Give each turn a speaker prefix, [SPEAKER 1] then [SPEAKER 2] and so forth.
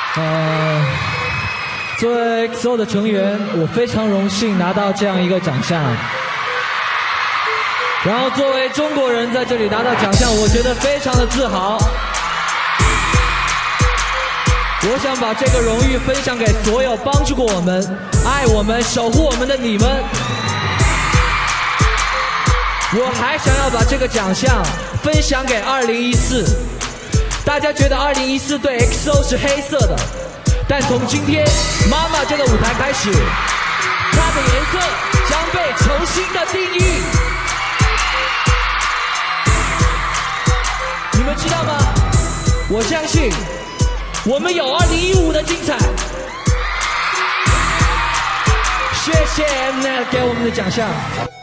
[SPEAKER 1] 作为 XO 的成员，我非常荣幸拿到这样一个奖项。然后作为中国人在这里拿到奖项，我觉得非常的自豪。我想把这个荣誉分享给所有帮助过我们、爱我们、守护我们的你们。我还想要把这个奖项分享给2014。大家觉得2014对 XO 是黑色的，但从今天妈妈这个舞台开始，它的颜色将被重新的定义。你们知道吗？我相信我们有2015的精彩。谢谢 Mnet 给我们的奖项。